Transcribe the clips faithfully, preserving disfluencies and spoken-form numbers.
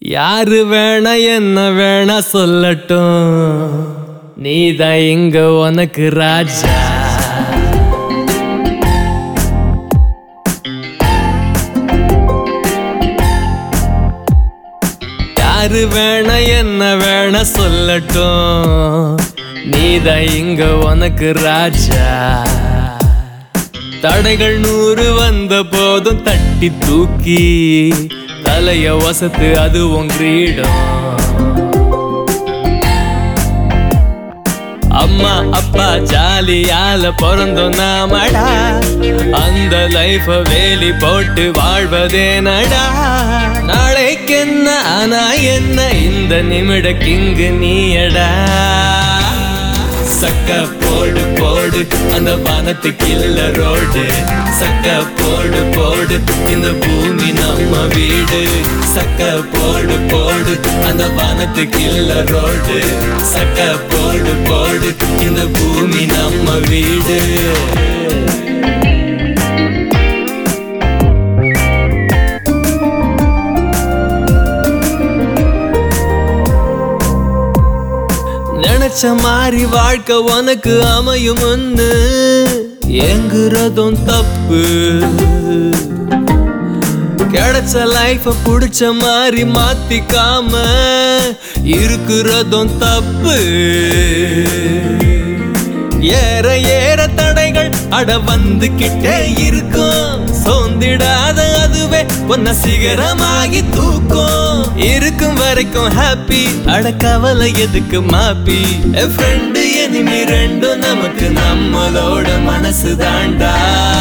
யாரு வேணா என்ன வேணா சொல்லட்டும், நீதான் இங்க உனக்கு ராஜா. யாரு வேணா என்ன வேணா சொல்லட்டும், நீதான் இங்க உனக்கு ராஜா. தடைகள் நூறு வந்த போதும் தட்டி தூக்கி தலைய வசத்து அதுவும் கிரீடம். அம்மா அப்பா ஜாலியால பிறந்தோம் நாமடா, அந்த லைஃப வேலி போட்டு வாழ்வதே நடா. நாளைக்கு என்ன ஆனா என்ன, இந்த நிமிட கிங்கு நீயடா. சக்க போடு போடு அந்த வானத்துக்கு இல்ல ரோடு, சக்க போடு போடு இந்த பூமி நம்ம வீடு. சக்க போடு போடு அந்த வானத்துக்கு இல்ல ரோடு, சக்க போடு போடு இந்த பூமி நம்ம வீடு. நினைச்ச மாதிரி வாழ்க்கை உனக்கு அமையும் ஒண்ணு, எங்குறதும் தப்பு. கிடைச்ச லைஃப புடிச்ச மாதிரி மாத்திக்காம இருக்கிறதும் தப்பு. ஏற ஏற தடைகள் அட வந்துகிட்டே இருக்கும், சோர்ந்திடாத அதுவே உன்னை சிகரமாகி தூக்கும். இருக்கும் வரைக்கும் ஹாப்பி, அட கவலை எதுக்கு மாப்பி. ஃப்ரெண்டு எனிமி ரெண்டும் நமக்கு நம்மளோட மனசு தாண்டா.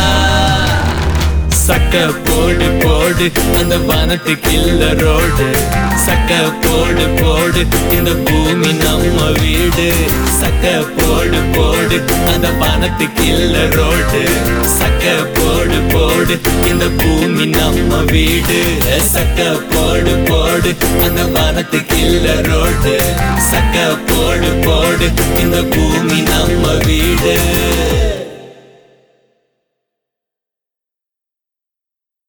சக்க போடு போடு அந்த வானத்துக்கு இல்ல ரோடு, சக்க போடு போடு இந்த பூமி நம்ம வீடு. சக்க போடு போடு அந்த வானத்துக்கு இல்ல ரோடு, சக்க போடு போடு இந்த பூமி நம்ம வீடு. சக்க போடு போடு அந்த வானத்துக்கு இல்ல ரோடு, சக்க போடு போடு இந்த பூமி நம்ம வீடு.